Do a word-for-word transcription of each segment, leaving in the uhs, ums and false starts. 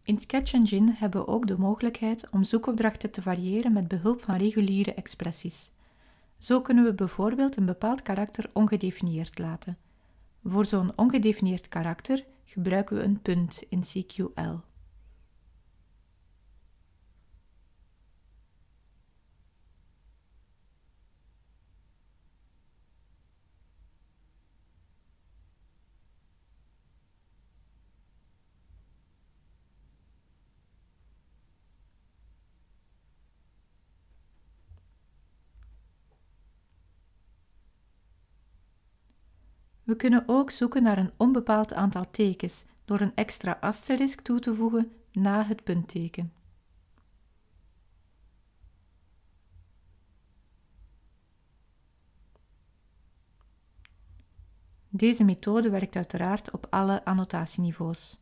In Sketch Engine hebben we ook de mogelijkheid om zoekopdrachten te variëren met behulp van reguliere expressies. Zo kunnen we bijvoorbeeld een bepaald karakter ongedefinieerd laten. Voor zo'n ongedefinieerd karakter gebruiken we een punt in C Q L. We kunnen ook zoeken naar een onbepaald aantal tekens door een extra asterisk toe te voegen na het puntteken. Deze methode werkt uiteraard op alle annotatieniveaus.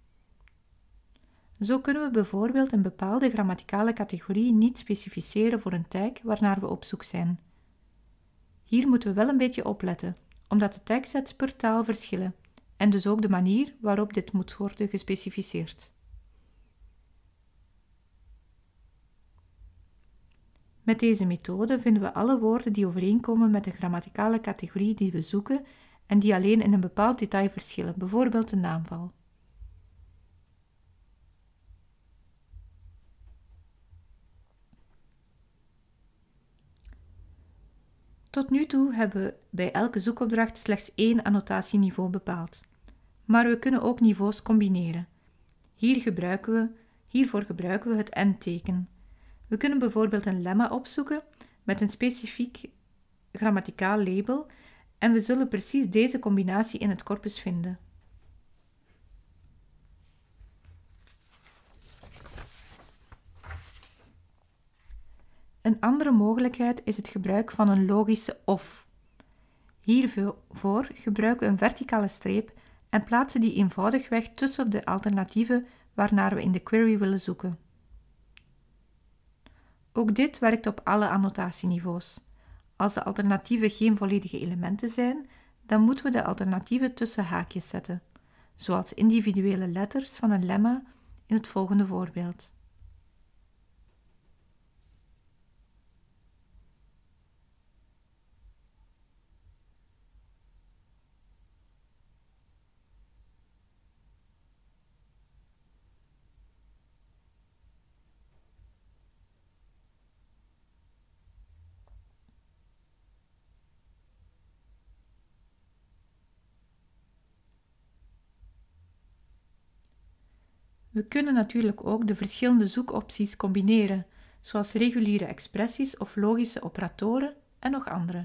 Zo kunnen we bijvoorbeeld een bepaalde grammaticale categorie niet specificeren voor een tag waarnaar we op zoek zijn. Hier moeten we wel een beetje opletten, omdat de tagsets per taal verschillen en dus ook de manier waarop dit moet worden gespecificeerd. Met deze methode vinden we alle woorden die overeenkomen met de grammaticale categorie die we zoeken en die alleen in een bepaald detail verschillen, bijvoorbeeld de naamval. Tot nu toe hebben we bij elke zoekopdracht slechts één annotatieniveau bepaald. Maar we kunnen ook niveaus combineren. Hier gebruiken we, hiervoor gebruiken we het en-teken. We kunnen bijvoorbeeld een lemma opzoeken met een specifiek grammaticaal label en we zullen precies deze combinatie in het corpus vinden. Een andere mogelijkheid is het gebruik van een logische of. Hiervoor gebruiken we een verticale streep en plaatsen die eenvoudigweg tussen de alternatieven waarnaar we in de query willen zoeken. Ook dit werkt op alle annotatieniveaus. Als de alternatieven geen volledige elementen zijn, dan moeten we de alternatieven tussen haakjes zetten, zoals individuele letters van een lemma in het volgende voorbeeld. We kunnen natuurlijk ook de verschillende zoekopties combineren, zoals reguliere expressies of logische operatoren en nog andere.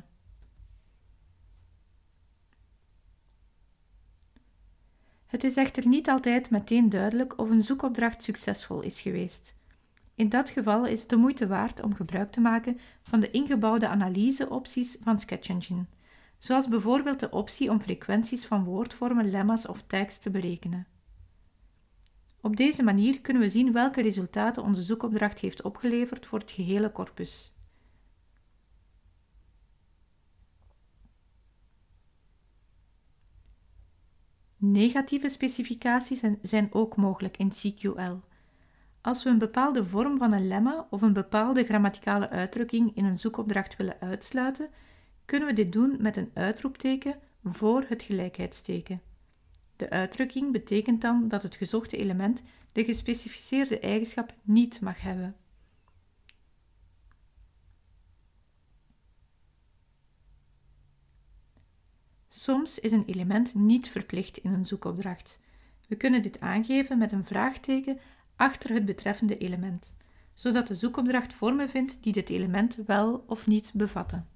Het is echter niet altijd meteen duidelijk of een zoekopdracht succesvol is geweest. In dat geval is het de moeite waard om gebruik te maken van de ingebouwde analyseopties van Sketch Engine, zoals bijvoorbeeld de optie om frequenties van woordvormen, lemma's of tags te berekenen. Op deze manier kunnen we zien welke resultaten onze zoekopdracht heeft opgeleverd voor het gehele corpus. Negatieve specificaties zijn ook mogelijk in C Q L. Als we een bepaalde vorm van een lemma of een bepaalde grammaticale uitdrukking in een zoekopdracht willen uitsluiten, kunnen we dit doen met een uitroepteken voor het gelijkheidsteken. De uitdrukking betekent dan dat het gezochte element de gespecificeerde eigenschap niet mag hebben. Soms is een element niet verplicht in een zoekopdracht. We kunnen dit aangeven met een vraagteken achter het betreffende element, zodat de zoekopdracht vormen vindt die dit element wel of niet bevatten.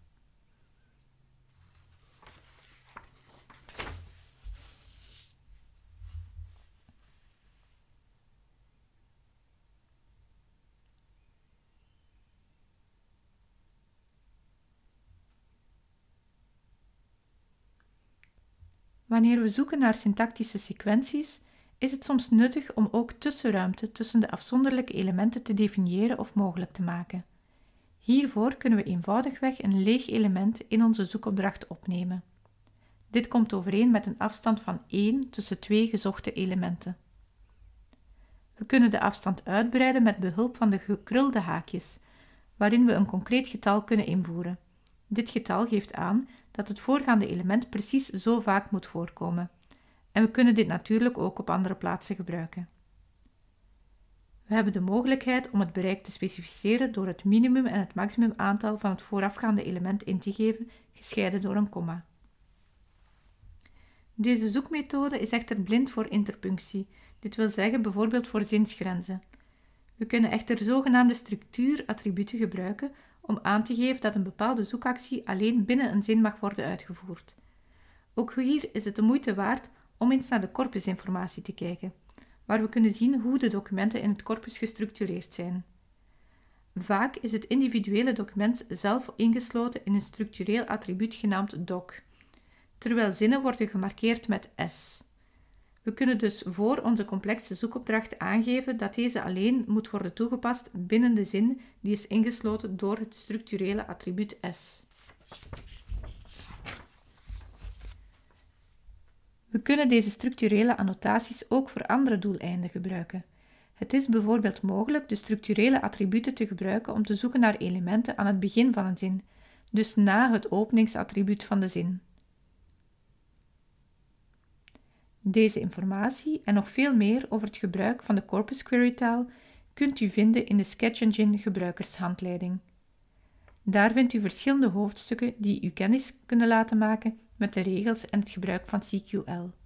Wanneer we zoeken naar syntactische sequenties, is het soms nuttig om ook tussenruimte tussen de afzonderlijke elementen te definiëren of mogelijk te maken. Hiervoor kunnen we eenvoudigweg een leeg element in onze zoekopdracht opnemen. Dit komt overeen met een afstand van één tussen twee gezochte elementen. We kunnen de afstand uitbreiden met behulp van de gekrulde haakjes, waarin we een concreet getal kunnen invoeren. Dit getal geeft aan dat het voorgaande element precies zo vaak moet voorkomen. En we kunnen dit natuurlijk ook op andere plaatsen gebruiken. We hebben de mogelijkheid om het bereik te specificeren door het minimum en het maximum aantal van het voorafgaande element in te geven, gescheiden door een komma. Deze zoekmethode is echter blind voor interpunctie, dit wil zeggen bijvoorbeeld voor zinsgrenzen. We kunnen echter zogenaamde structuurattributen gebruiken om aan te geven dat een bepaalde zoekactie alleen binnen een zin mag worden uitgevoerd. Ook hier is het de moeite waard om eens naar de corpusinformatie te kijken, waar we kunnen zien hoe de documenten in het corpus gestructureerd zijn. Vaak is het individuele document zelf ingesloten in een structureel attribuut genaamd doc, terwijl zinnen worden gemarkeerd met S. We kunnen dus voor onze complexe zoekopdracht aangeven dat deze alleen moet worden toegepast binnen de zin die is ingesloten door het structurele attribuut S. We kunnen deze structurele annotaties ook voor andere doeleinden gebruiken. Het is bijvoorbeeld mogelijk de structurele attributen te gebruiken om te zoeken naar elementen aan het begin van een zin, dus na het openingsattribuut van de zin. Deze informatie en nog veel meer over het gebruik van de corpus query taal kunt u vinden in de Sketch Engine gebruikershandleiding. Daar vindt u verschillende hoofdstukken die u kennis kunnen laten maken met de regels en het gebruik van C Q L.